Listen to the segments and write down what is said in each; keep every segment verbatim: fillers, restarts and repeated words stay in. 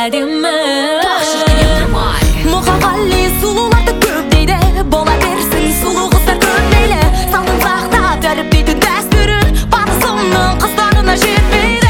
әдемі. Мұқағали сұлуларды көп дейді, бола берсін сұлу қыздар көп мейлі. Салдың сақта тәрбиеті дәстүрін батысымның қыздарына жетпейді.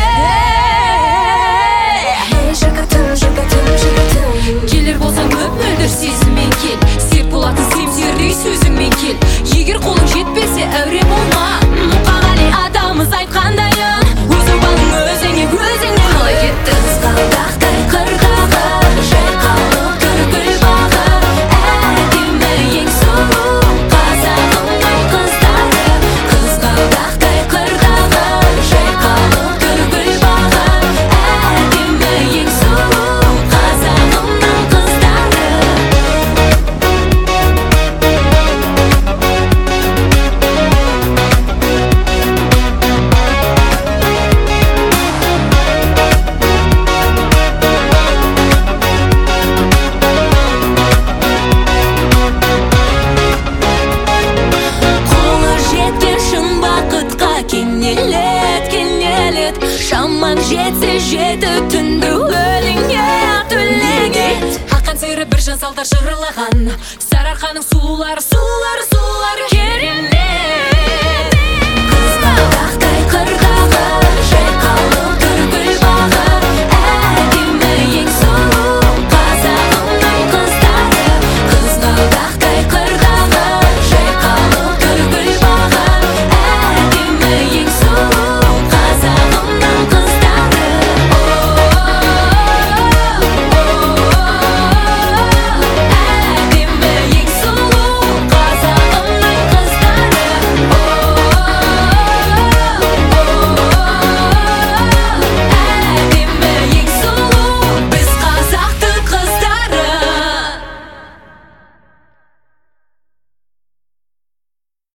Ей жігітім, жігітім, жігітім, келер болсаң көп мөлдір сезіммен кел. Серт болатын семсердей сөзіңмен кел. Егер қолың жетпесе әуре болма. Мұқағали атамыз айтқандайын, өзің балың өзіңе, өзіңе қалай кетті. Қызғалдақтай қырдағы жайқалып гүл бағы, әдемі ең сұлу қазағымның қыздары. Қызғалдақтай қырдағы жайқалып гүл бағы, әдемі ең сұлу қазағымның қыздары. Қолы жеткен шын бақытқа кенелет, кенелет. Шаман жетсе жеті түнді өлеңге төлеген ет. Ақан сері бір жан салдар жырлаған, Сарыарқаның сұлулары, сұлулары, сұлулары керемет.